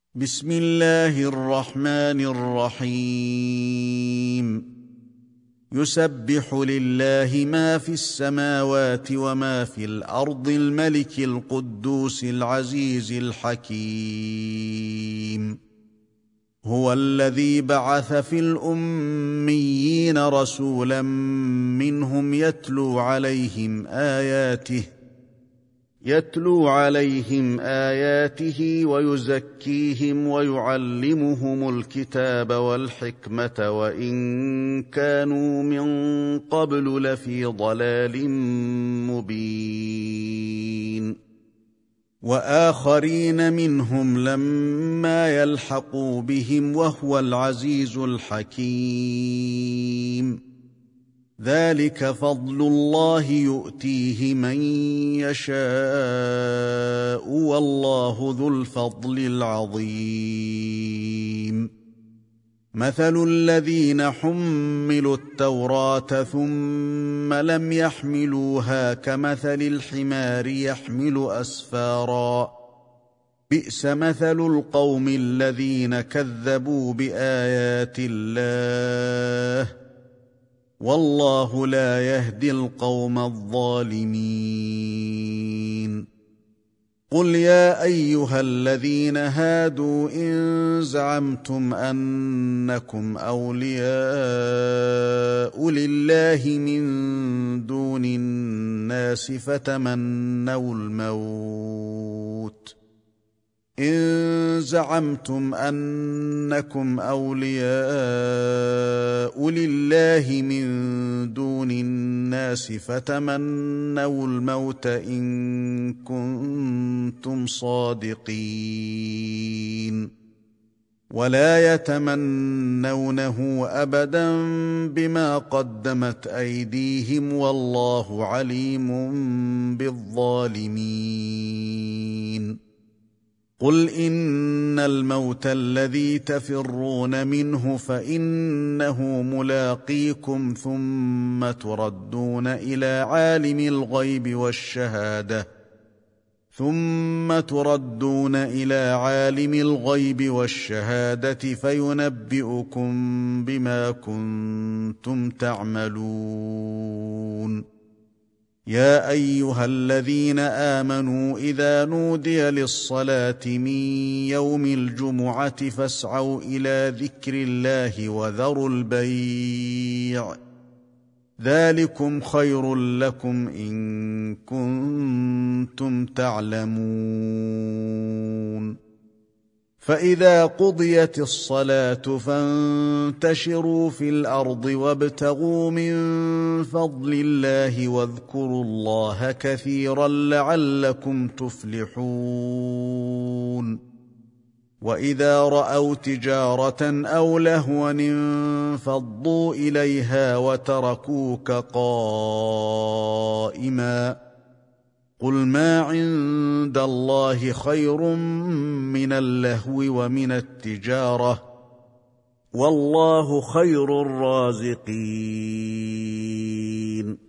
بسم الله الرحمن الرحيم يسبح لله ما في السماوات وما في الأرض الملك القدوس العزيز الحكيم هو الذي بعث في الأميين رسولا منهم يتلو عليهم آياته ويزكيهم ويعلمهم الكتاب والحكمة وإن كانوا من قبل لفي ضلال مبين وآخرين منهم لما يلحقوا بهم وهو العزيز الحكيم ذلك فضل الله يؤتيه من يشاء والله ذو الفضل العظيم مثل الذين حملوا التوراة ثم لم يحملوها كمثل الحمار يحمل أسفارا بئس مثل القوم الذين كذبوا بآيات الله والله لا يهدي القوم الظالمين قل يا أيها الذين هادوا إن زعمتم أنكم أولياء لله من دون الناس فتمنوا الموت إن كنتم صادقين ولا يتمنونه أبدا بما قدمت أيديهم والله عليم بالظالمين قل إن الموت الذي تفرون منه فإنه ملاقيكم ثم تردون إلى عالم الغيب والشهادة فينبئكم بما كنتم تعملون يا أيها الذين آمنوا إذا نودي للصلاة من يوم الجمعة فاسعوا إلى ذكر الله وذروا البيع ذلكم خير لكم إن كنتم تعلمون فإذا قضيت الصلاة فانتشروا في الأرض وابتغوا من فضل الله واذكروا الله كثيرا لعلكم تفلحون وإذا رأوا تجارة أو لهوا انفضوا إليها وتركوك قائما قل ما عند الله خير من اللهو ومن التجارة والله خير الرازقين